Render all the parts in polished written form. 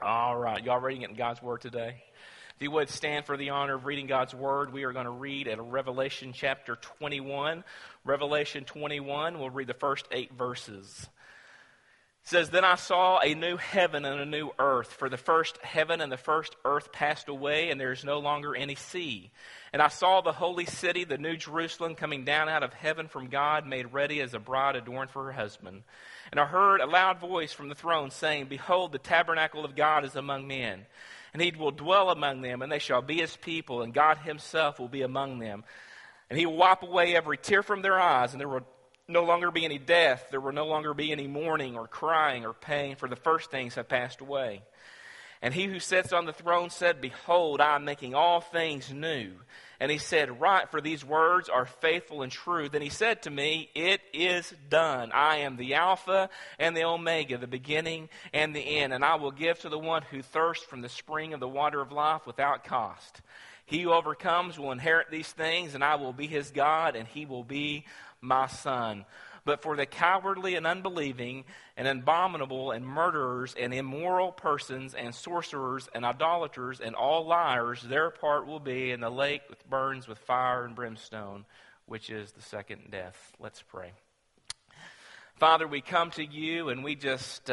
All right, y'all ready to get in God's Word today? If you would stand for the honor of reading God's Word, we are going to read at Revelation chapter 21. Revelation 21, we'll read the first 8 verses. It says, "Then I saw a new heaven and a new earth, for the first heaven and the first earth passed away, and there is no longer any sea. And I saw the holy city, the new Jerusalem, coming down out of heaven from God, made ready as a bride adorned for her husband. And I heard a loud voice from the throne saying, Behold, the tabernacle of God is among men, and he will dwell among them, and they shall be his people, and God himself will be among them. And he will wipe away every tear from their eyes, and there will no longer be any death. There will no longer be any mourning or crying or pain, for the first things have passed away. And he who sits on the throne said, Behold, I am making all things new. And he said, Write, for these words are faithful and true. Then he said to me, It is done. I am the Alpha and the Omega, the beginning and the end. And I will give to the one who thirsts from the spring of the water of life without cost. He who overcomes will inherit these things, and I will be his God, and he will be my son. But for the cowardly and unbelieving and abominable and murderers and immoral persons and sorcerers and idolaters and all liars, their part will be in the lake that burns with fire and brimstone, which is the second death." Let's pray. Father, we come to you and we just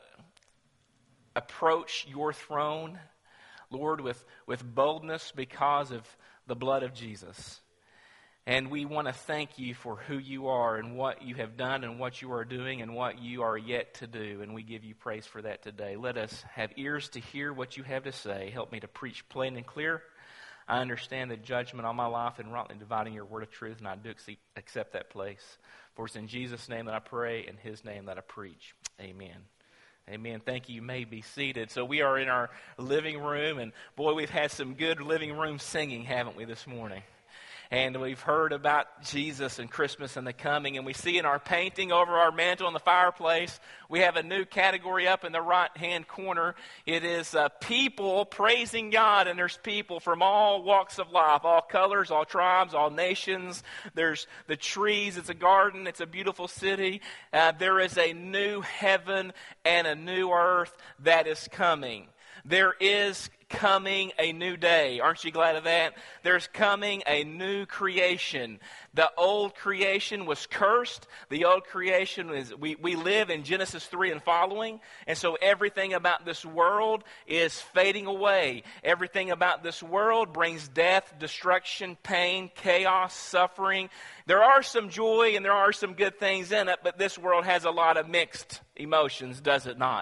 approach your throne, Lord, with boldness because of the blood of Jesus. And we want to thank you for who you are and what you have done and what you are doing and what you are yet to do. And we give you praise for that today. Let us have ears to hear what you have to say. Help me to preach plain and clear. I understand the judgment on my life and rightly dividing your word of truth, and I do accept that place. For it's in Jesus' name that I pray, in his name that I preach. Amen. Amen. Thank you. You may be seated. So we are in our living room, and boy, we've had some good living room singing, haven't we, this morning? And we've heard about Jesus and Christmas and the coming. And we see in our painting over our mantle in the fireplace, we have a new category up in the right-hand corner. It is people praising God. And there's people from all walks of life, all colors, all tribes, all nations. There's the trees. It's a garden. It's a beautiful city. There is a new heaven and a new earth that is coming. There is coming a new day. Aren't you glad of that? There's coming a new creation. The old creation was cursed. The old creation is, we live in Genesis 3 and following. And so everything about this world is fading away. Everything about this world brings death, destruction, pain, chaos, suffering. There are some joy and there are some good things in it, but this world has a lot of mixed emotions, does it not?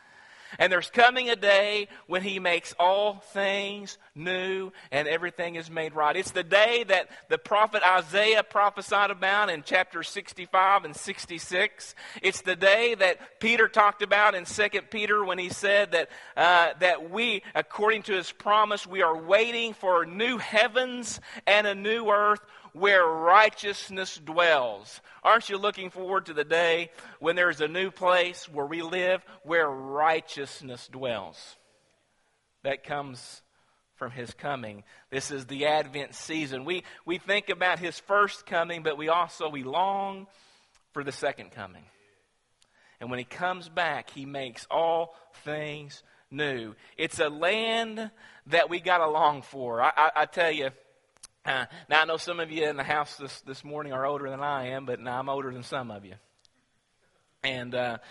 And there's coming a day when he makes all things new and everything is made right. It's the day that the prophet Isaiah prophesied about in chapters 65 and 66. It's the day that Peter talked about in 2 Peter when he said that we, according to his promise, we are waiting for new heavens and a new earth where righteousness dwells. Aren't you looking forward to the day when there's a new place where we live where righteousness dwells? That comes from his coming. This is the Advent season. We think about his first coming, but we long for the second coming. And when he comes back, he makes all things new. It's a land that we got to long for. I tell you, now, I know some of you in the house this morning are older than I am, but now I'm older than some of you. And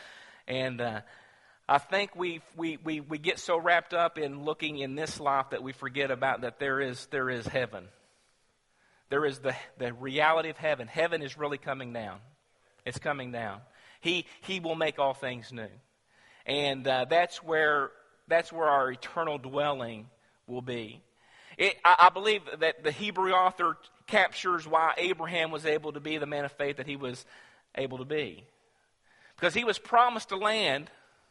I think we get so wrapped up in looking in this life that we forget about that there is heaven. There is the reality of heaven. Heaven is really coming down. It's coming down. He will make all things new. And that's where our eternal dwelling will be. I believe that the Hebrew author captures why Abraham was able to be the man of faith that he was able to be. Because he was promised a land,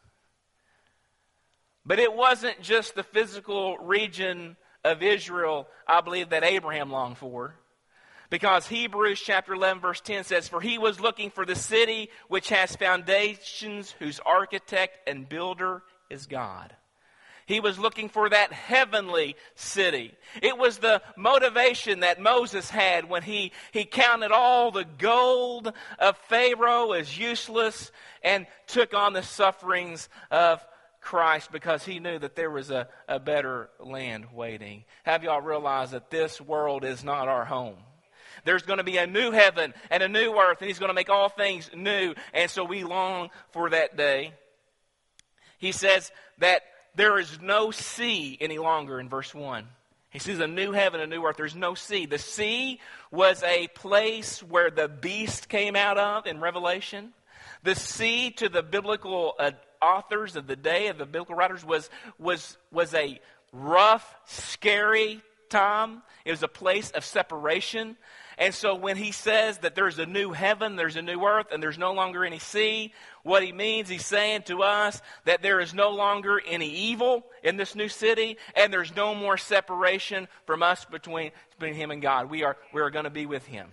but it wasn't just the physical region of Israel, I believe, that Abraham longed for. Because Hebrews chapter 11 verse 10 says, For he was looking for the city which has foundations, whose architect and builder is God. He was looking for that heavenly city. It was the motivation that Moses had when he counted all the gold of Pharaoh as useless and took on the sufferings of Christ because he knew that there was a better land waiting. Have y'all realized that this world is not our home? There's going to be a new heaven and a new earth, and he's going to make all things new. And so we long for that day. He says that there is no sea any longer in verse 1. He sees a new heaven, a new earth. There's no sea. The sea was a place where the beast came out of in Revelation. The sea to the biblical authors of the day, of the biblical writers, was a rough, scary time. It was a place of separation. And so when he says that there's a new heaven, there's a new earth, and there's no longer any sea, what he means, he's saying to us that there is no longer any evil in this new city, and there's no more separation from us between him and God. We are going to be with him.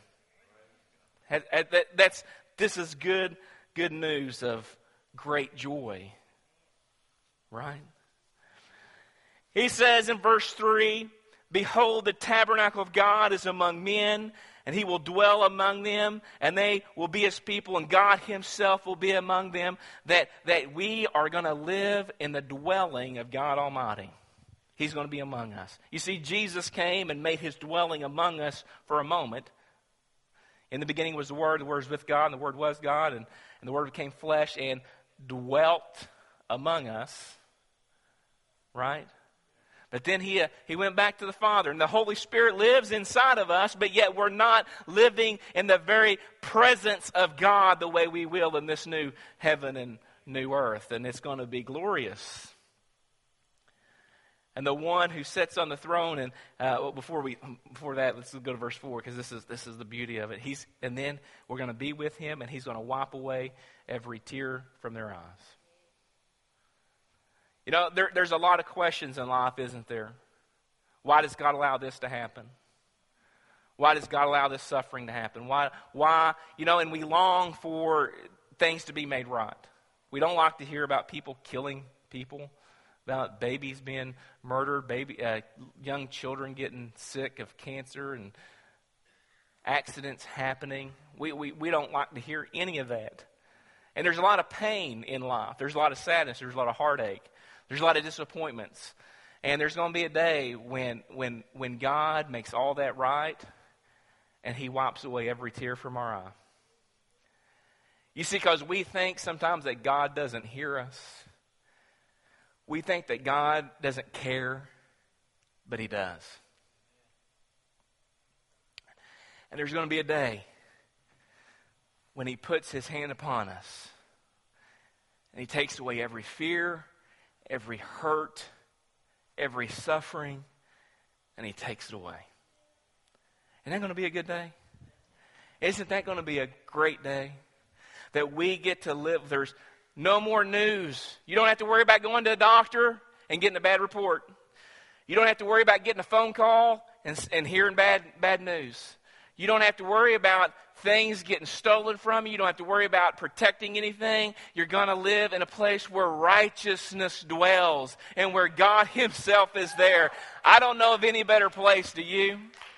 This is good news of great joy. Right? He says in verse 3, "Behold, the tabernacle of God is among men, and he will dwell among them, and they will be his people, and God himself will be among them," that we are going to live in the dwelling of God Almighty. He's going to be among us. You see, Jesus came and made his dwelling among us for a moment. In the beginning was the Word was with God, and the Word was God, and the Word became flesh and dwelt among us. Right? But then he went back to the Father, and the Holy Spirit lives inside of us, but yet we're not living in the very presence of God the way we will in this new heaven and new earth, and it's going to be glorious. And the one who sits on the throne, and before that, let's go to verse 4, because this is the beauty of it. And then we're going to be with him, and he's going to wipe away every tear from their eyes. You know, there's a lot of questions in life, isn't there? Why does God allow this to happen? Why does God allow this suffering to happen? Why? You know, and we long for things to be made right. We don't like to hear about people killing people, about babies being murdered, young children getting sick of cancer, and accidents happening. We don't like to hear any of that. And there's a lot of pain in life. There's a lot of sadness. There's a lot of heartache. There's a lot of disappointments. And there's going to be a day when God makes all that right, and he wipes away every tear from our eye. You see, because we think sometimes that God doesn't hear us. We think that God doesn't care, but he does. And there's going to be a day when he puts his hand upon us, and he takes away every fear, every hurt, every suffering, and he takes it away. Isn't that going to be a good day? Isn't that going to be a great day? That we get to live, there's no more news. You don't have to worry about going to a doctor and getting a bad report. You don't have to worry about getting a phone call and hearing bad news. You don't have to worry about things getting stolen from you. You don't have to worry about protecting anything. You're going to live in a place where righteousness dwells and where God himself is there. I don't know of any better place, do you?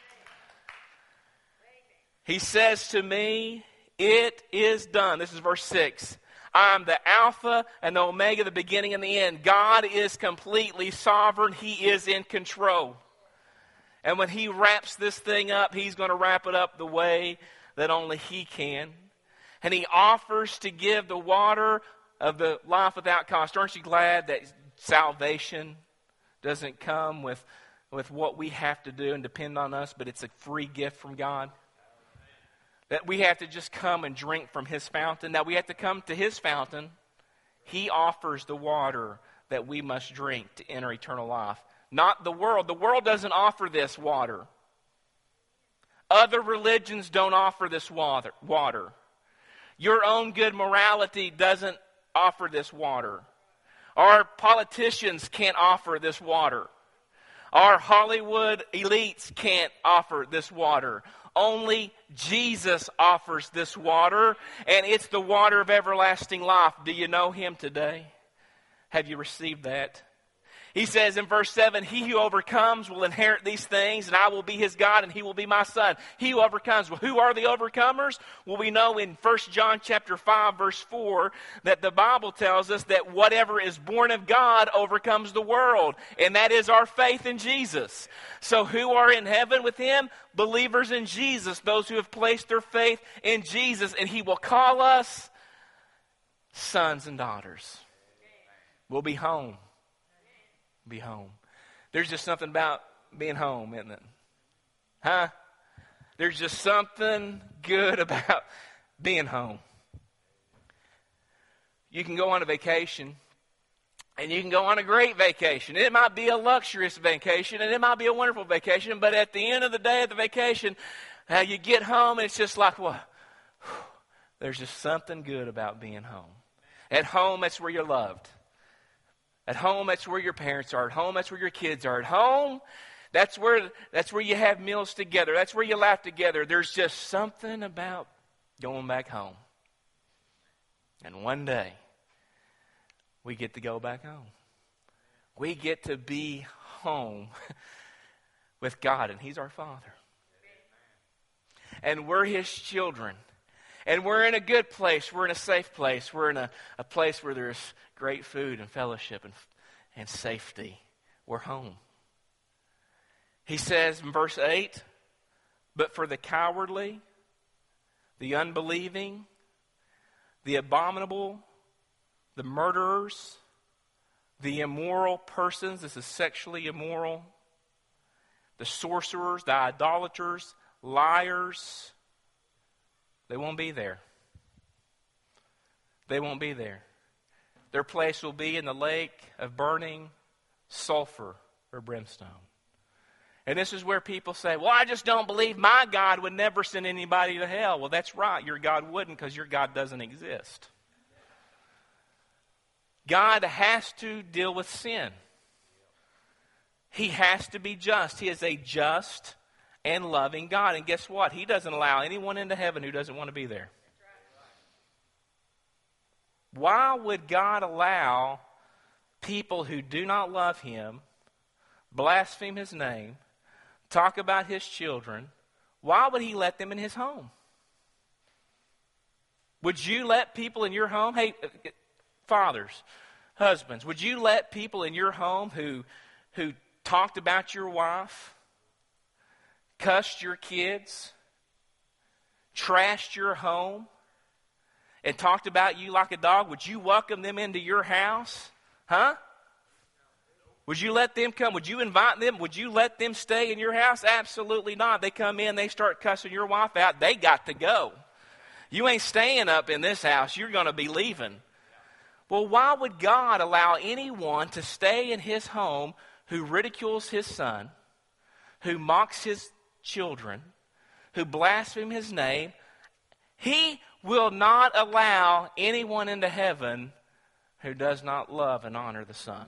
He says to me, "It is done." This is verse 6. "I'm the Alpha and the Omega, the beginning and the end." God is completely sovereign. He is in control. And when he wraps this thing up, he's going to wrap it up the way that only he can. And he offers to give the water of the life without cost. Aren't you glad that salvation doesn't come with what we have to do and depend on us, but it's a free gift from God? That we have to just come and drink from his fountain. Now we have to come to his fountain. He offers the water that we must drink to enter eternal life. Not the world. The world doesn't offer this water. Other religions don't offer this water. Your own good morality doesn't offer this water. Our politicians can't offer this water. Our Hollywood elites can't offer this water. Only Jesus offers this water, and it's the water of everlasting life. Do you know him today? Have you received that? He says in verse 7, he who overcomes will inherit these things, and I will be his God, and he will be my son. He who overcomes. Well, who are the overcomers? Well, we know in 1 John chapter 5, verse 4, that the Bible tells us that whatever is born of God overcomes the world, and that is our faith in Jesus. So who are in heaven with him? Believers in Jesus, those who have placed their faith in Jesus, and he will call us sons and daughters. We'll be home. Be home. There's just something about being home, isn't it? Huh? There's just something good about being home. You can go on a vacation, and you can go on a great vacation. It might be a luxurious vacation, and it might be a wonderful vacation, but at the end of the day of the vacation, you get home, and it's just like, well, there's just something good about being home. At home, that's where you're loved. At home, that's where your parents are. At home, that's where your kids are. At home, that's where you have meals together. That's where you laugh together. There's just something about going back home. And one day, we get to go back home. We get to be home with God, and He's our Father. And we're His children. And we're in a good place. We're in a safe place. We're in a place where there's great food and fellowship and safety. We're home. He says in verse 8, but for the cowardly, the unbelieving, the abominable, the murderers, the immoral persons, this is sexually immoral, the sorcerers, the idolaters, liars, they won't be there. They won't be there. Their place will be in the lake of burning sulfur or brimstone. And this is where people say, well, I just don't believe my God would never send anybody to hell. Well, that's right. Your God wouldn't, because your God doesn't exist. God has to deal with sin. He has to be just. He is a just and loving God. And guess what? He doesn't allow anyone into heaven who doesn't want to be there. Why would God allow people who do not love Him, blaspheme His name, talk about His children? Why would He let them in His home? Would you let people in your home, hey, fathers, husbands, would you let people in your home who talked about your wife, cussed your kids, trashed your home, and talked about you like a dog, would you welcome them into your house? Huh? Would you let them come? Would you invite them? Would you let them stay in your house? Absolutely not. They come in, they start cussing your wife out, they got to go. You ain't staying up in this house. You're going to be leaving. Well, why would God allow anyone to stay in His home who ridicules His Son, who mocks His children, who blaspheme His name? He will not allow anyone into heaven who does not love and honor the Son.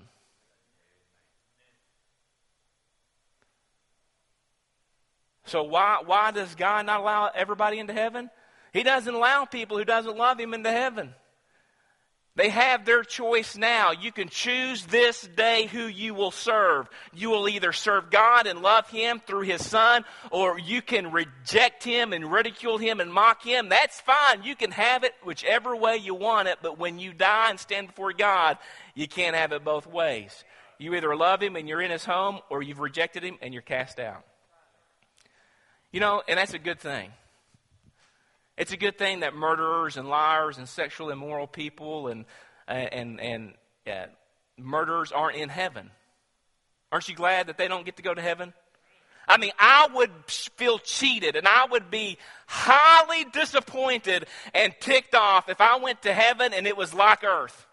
So why does God not allow everybody into heaven? He doesn't allow people who doesn't love Him into heaven. They have their choice now. You can choose this day who you will serve. You will either serve God and love Him through His Son, or you can reject Him and ridicule Him and mock Him. That's fine. You can have it whichever way you want it, but when you die and stand before God, you can't have it both ways. You either love Him and you're in His home, or you've rejected Him and you're cast out. You know, and that's a good thing. It's a good thing that murderers and liars and sexually immoral people and murderers aren't in heaven. Aren't you glad that they don't get to go to heaven? I mean, I would feel cheated, and I would be highly disappointed and ticked off if I went to heaven and it was like earth.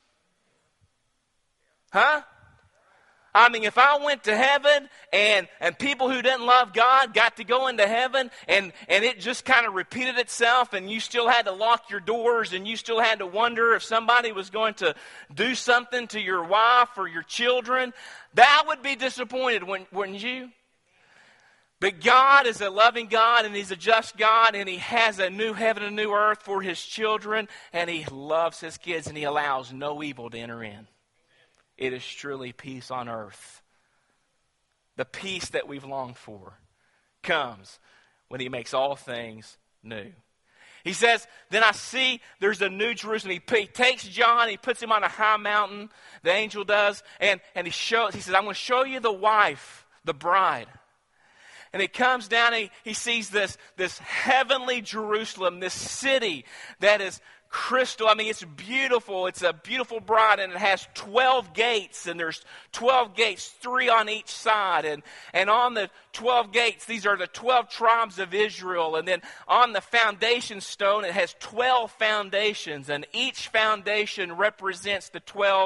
Huh? I mean, if I went to heaven and people who didn't love God got to go into heaven and it just kind of repeated itself, and you still had to lock your doors, and you still had to wonder if somebody was going to do something to your wife or your children, that would be disappointed, wouldn't you? But God is a loving God, and He's a just God, and He has a new heaven and a new earth for His children, and He loves His kids, and He allows no evil to enter in. it is truly peace on earth. The peace that we've longed for comes when he makes all things new. He says, then I see there's a new Jerusalem. He takes John, he puts him on a high mountain, the angel does, and he says, I'm going to show you the wife, the bride. And he comes down and he sees this heavenly Jerusalem, this city that is crystal. I mean, it's beautiful. It's a beautiful bride, and it has 12 gates, and there's 12 gates, 3 on each side. And on the 12 gates, these are the 12 tribes of Israel. And then on the foundation stone, it has 12 foundations, and each foundation represents the 12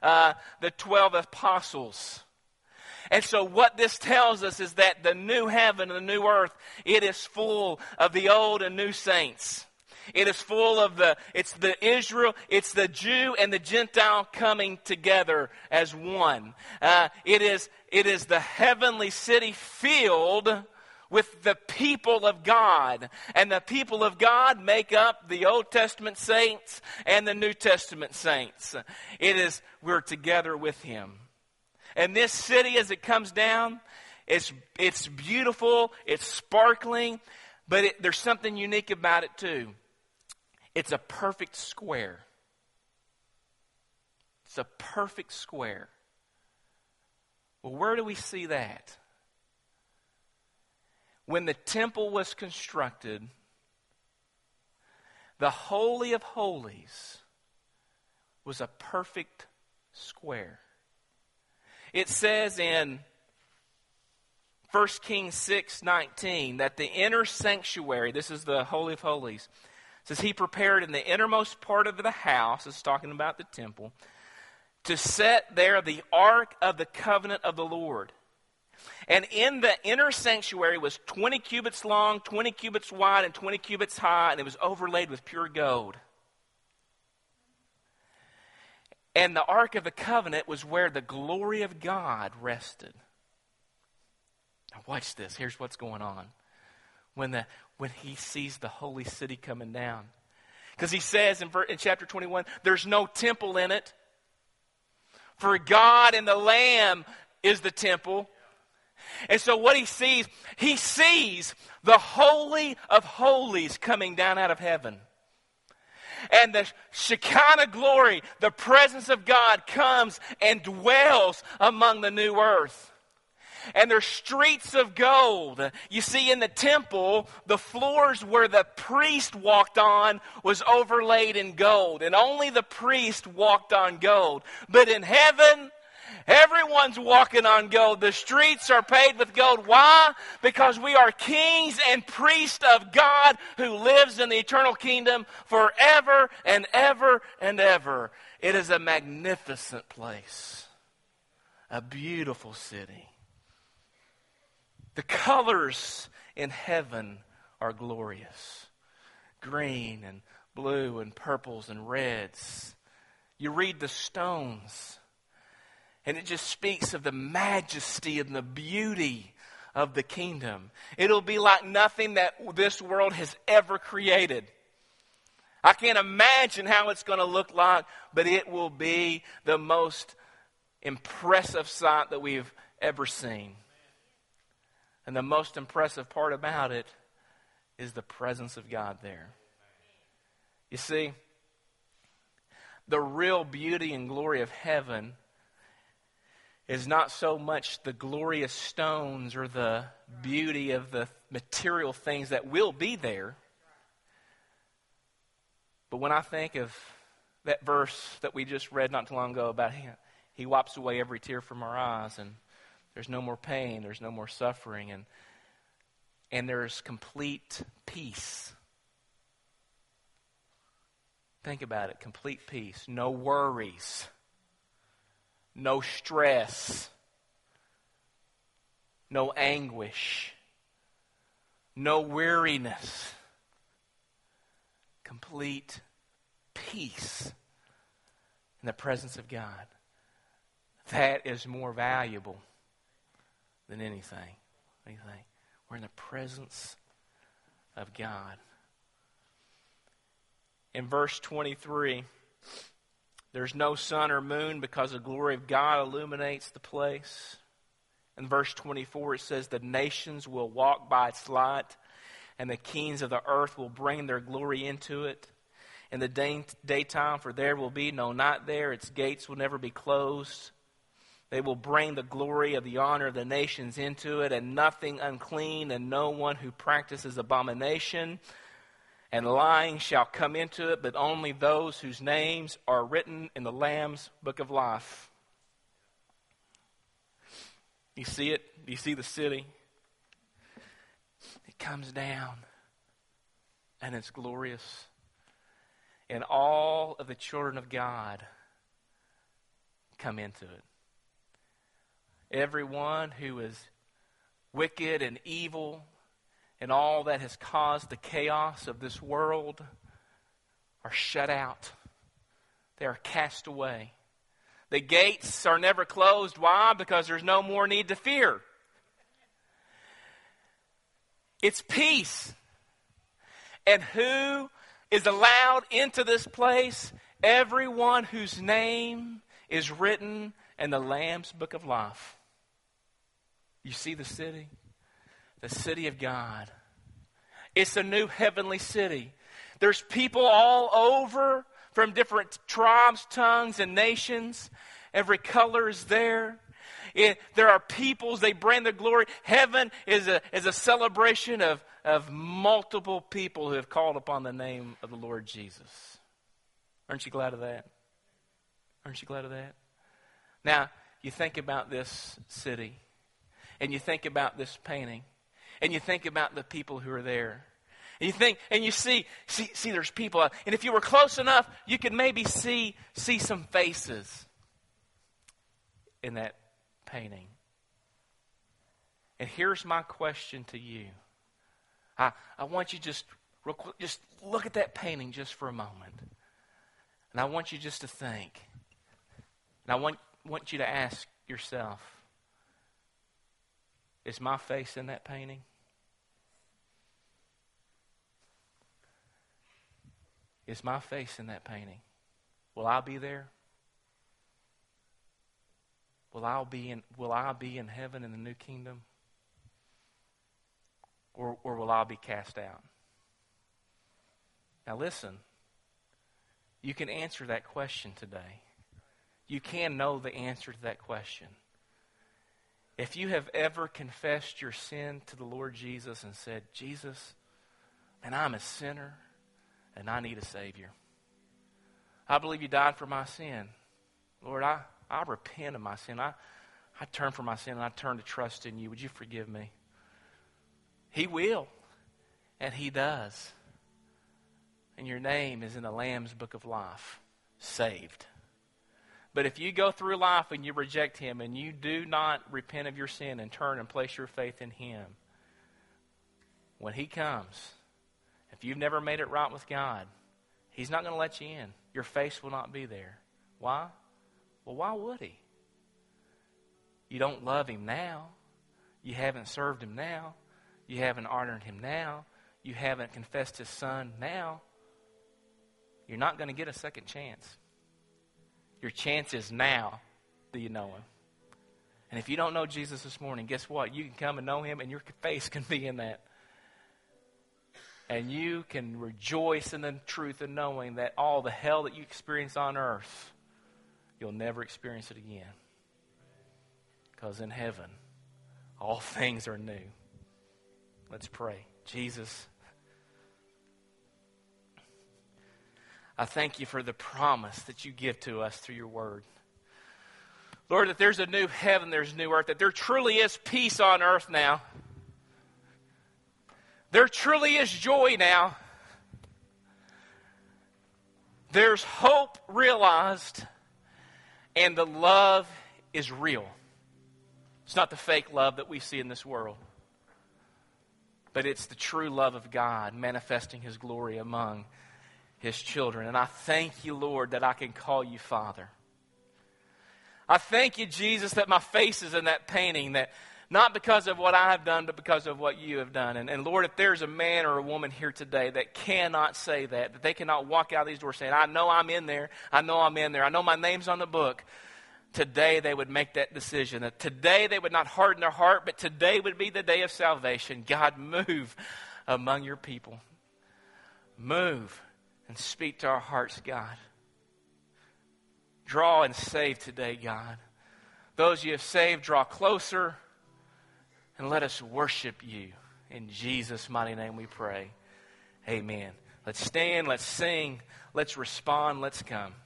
apostles. And so what this tells us is that the new heaven and the new earth, it is full of the old and new saints. It is full of it's the Israel, it's the Jew and the Gentile coming together as one. It is the heavenly city filled with the people of God. And the people of God make up the Old Testament saints and the New Testament saints. We're together with Him. And this city, as it comes down, it's beautiful, it's sparkling, but there's something unique about it too. It's a perfect square. It's a perfect square. Well, where do we see that? When the temple was constructed, the Holy of Holies was a perfect square. It says in 1 Kings 6:19 that the inner sanctuary, this is the Holy of Holies, says he prepared in the innermost part of the house, it's talking about the temple, to set there the ark of the covenant of the Lord. And in the inner sanctuary was 20 cubits long, 20 cubits wide, and 20 cubits high, and it was overlaid with pure gold. And the Ark of the Covenant was where the glory of God rested. Now watch this. Here's what's going on. When he sees the holy city coming down. Because he says in chapter 21, there's no temple in it. For God and the Lamb is the temple. And so what he sees the Holy of Holies coming down out of heaven. And the Shekinah glory, the presence of God, comes and dwells among the new earth. And there's streets of gold. You see, in the temple, the floors where the priest walked on was overlaid in gold. And only the priest walked on gold. But in heaven, everyone's walking on gold. The streets are paved with gold. Why? Because we are kings and priests of God who lives in the eternal kingdom forever and ever and ever. It is a magnificent place. A beautiful city. The colors in heaven are glorious. Green and blue and purples and reds. You read the stones, and it just speaks of the majesty and the beauty of the kingdom. It'll be like nothing that this world has ever created. I can't imagine how it's going to look like, but it will be the most impressive sight that we've ever seen. And the most impressive part about it is the presence of God there. You see, the real beauty and glory of heaven is not so much the glorious stones or the beauty of the material things that will be there. But when I think of that verse that we just read not too long ago about he wipes away every tear from our eyes, and there's no more pain, there's no more suffering, and there's complete peace. Think about it, complete peace. No worries. No stress. No anguish. No weariness. Complete peace in the presence of God. That is more valuable than anything. We're in the presence of God. In verse 23, There's no sun or moon because the glory of God illuminates the place. In verse 24 it says, the nations will walk by its light, and the kings of the earth will bring their glory into it. In the daytime, for there will be no night there. Its gates will never be closed. They will bring the glory of the honor of the nations into it, and nothing unclean and no one who practices abomination and lying shall come into it, but only those whose names are written in the Lamb's book of life. You see it? You see the city? It comes down, and it's glorious. And all of the children of God come into it. Everyone who is wicked and evil and all that has caused the chaos of this world are shut out. They are cast away. The gates are never closed. Why? Because there's no more need to fear. It's peace. And who is allowed into this place? Everyone whose name is written in the Lamb's book of life. You see the city? The city of God. It's a new heavenly city. There's people all over from different tribes, tongues, and nations. Every color is there. There are peoples, they bring their glory. Heaven is a celebration of multiple people who have called upon the name of the Lord Jesus. Aren't you glad of that? Aren't you glad of that? Now, you think about this city, and you think about this painting, and you think about the people who are there. And you think, and you see there's people. And if you were close enough, you could maybe see some faces in that painting. And here's my question to you. I want you just real quick, just look at that painting just for a moment. And I want you just to think. And I want you to ask yourself, is my face in that painting? Is my face in that painting? Will I be there? Will I be in heaven in the new kingdom? Or will I be cast out? Now listen, you can answer that question today. You can know the answer to that question. If you have ever confessed your sin to the Lord Jesus and said, Jesus, man, I'm a sinner and I need a Savior. I believe you died for my sin. Lord, I repent of my sin. I turn from my sin and I turn to trust in you. Would you forgive me? He will. And he does. And your name is in the Lamb's book of life. Saved. But if you go through life and you reject him and you do not repent of your sin and turn and place your faith in him, when he comes, if you've never made it right with God, he's not going to let you in. Your face will not be there. Why? Well, why would he? You don't love him now. You haven't served him now. You haven't honored him now. You haven't confessed his son now. You're not going to get a second chance. Your chance is now that you know him. And if you don't know Jesus this morning, guess what? You can come and know him and your face can be in that. And you can rejoice in the truth of knowing that all the hell that you experience on earth, you'll never experience it again. Because in heaven, all things are new. Let's pray. Jesus, I thank you for the promise that you give to us through your word. Lord, that there's a new heaven, there's a new earth, that there truly is peace on earth now. There truly is joy now. There's hope realized, and the love is real. It's not the fake love that we see in this world, but it's the true love of God manifesting his glory among his children. And I thank you, Lord, that I can call you Father. I thank you, Jesus, that my face is in that painting, that Not because of what I have done, but because of what you have done. And Lord, if there's a man or a woman here today that cannot say that they cannot walk out these doors saying, I know I'm in there, I know I'm in there, I know my name's on the book, today they would make that decision. That today they would not harden their heart, but today would be the day of salvation. God, move among your people. Move and speak to our hearts, God. Draw and save today, God. Those you have saved, draw closer. And let us worship you. In Jesus' mighty name we pray. Amen. Let's stand, let's sing, let's respond, let's come.